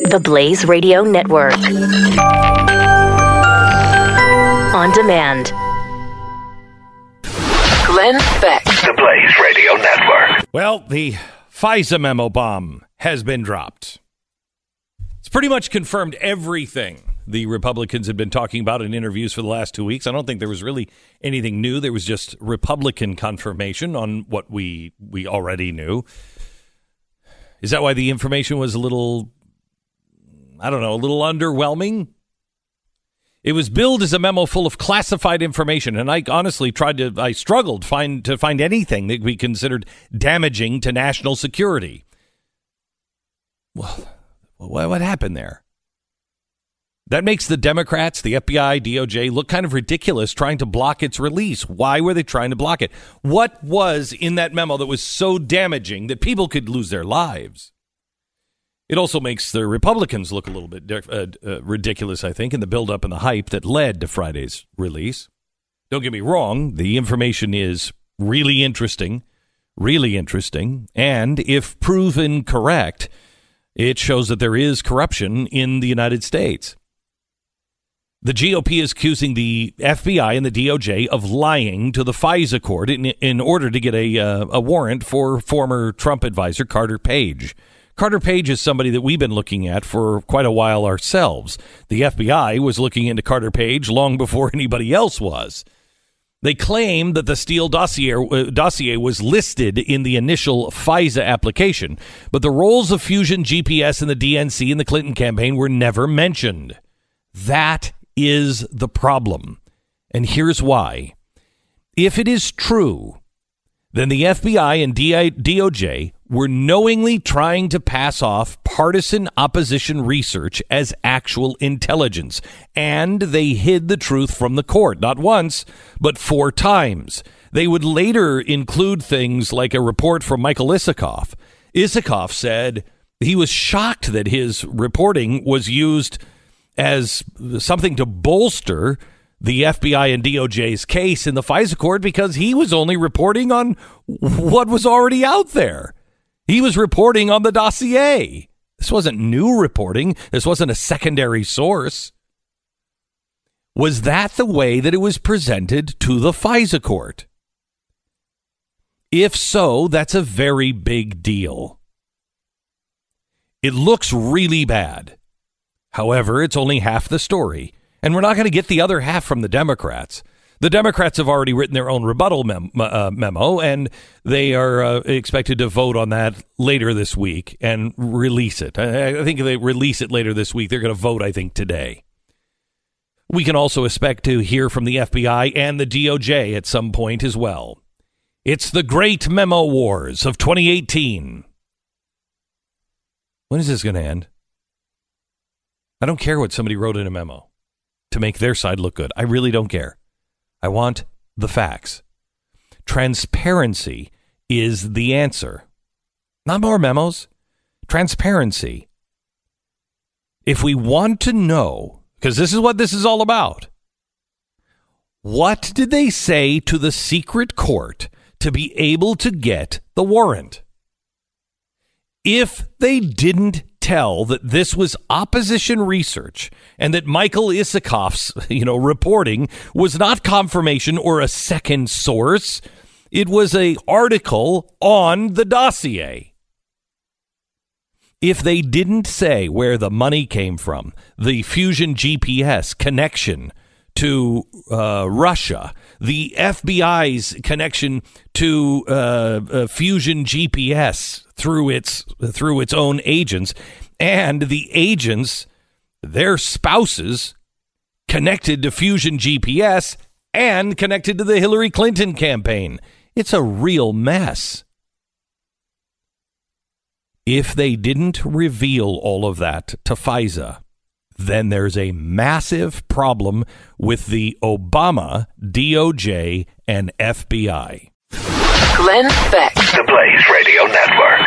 The Blaze Radio Network. On demand. Glenn Beck. The Blaze Radio Network. Well, the FISA memo bomb has been dropped. It's pretty much confirmed everything the Republicans have been talking about in interviews for the last 2 weeks. I don't think there was really anything new. There was just Republican confirmation on what we already knew. Is that why the information was a little underwhelming? It was billed as a memo full of classified information, and I honestly struggled to find anything that we considered damaging to national security. Well, what happened there? That makes the Democrats, the FBI, DOJ look kind of ridiculous trying to block its release. Why were they trying to block it? What was in that memo that was so damaging that people could lose their lives? It also makes the Republicans look a little bit ridiculous, I think, in the buildup and the hype that led to Friday's release. Don't get me wrong. The information is really interesting, and if proven correct, it shows that there is corruption in the United States. The GOP is accusing the FBI and the DOJ of lying to the FISA court in order to get a warrant for former Trump advisor Carter Page. Carter Page is somebody that we've been looking at for quite a while ourselves. The FBI was looking into Carter Page long before anybody else was. They claim that the Steele dossier was listed in the initial FISA application, but the roles of Fusion GPS and the DNC in the Clinton campaign were never mentioned. That is the problem. And here's why. If it is true, then the FBI and DOJ were knowingly trying to pass off partisan opposition research as actual intelligence, and they hid the truth from the court, not once, but 4 times. They would later include things like a report from Michael Isikoff. Isikoff said he was shocked that his reporting was used as something to bolster the FBI and DOJ's case in the FISA court because he was only reporting on what was already out there. He was reporting on the dossier. This wasn't new reporting. This wasn't a secondary source. Was that the way that it was presented to the FISA court? If so, that's a very big deal. It looks really bad. However, it's only half the story, and we're not going to get the other half from the Democrats. The Democrats have already written their own rebuttal memo, and they are expected to vote on that later this week and release it. I think if they release it later this week, they're going to vote, I think, today. We can also expect to hear from the FBI and the DOJ at some point as well. It's the great memo wars of 2018. When is this going to end? I don't care what somebody wrote in a memo to make their side look good. I really don't care. I want the facts. Transparency is the answer. Not more memos. Transparency. If we want to know, because this is what this is all about, what did they say to the secret court to be able to get the warrant? If they didn't tell that this was opposition research and that Michael Isikoff's, reporting was not confirmation or a second source, it was an article on the dossier. If they didn't say where the money came from, the Fusion GPS connection to Russia, the FBI's connection to Fusion GPS through its own agents, and the agents, their spouses, connected to Fusion GPS and connected to the Hillary Clinton campaign. It's a real mess. If they didn't reveal all of that to FISA, then there's a massive problem with the Obama, DOJ, and FBI. Glenn Beck. The Blaze Radio Network.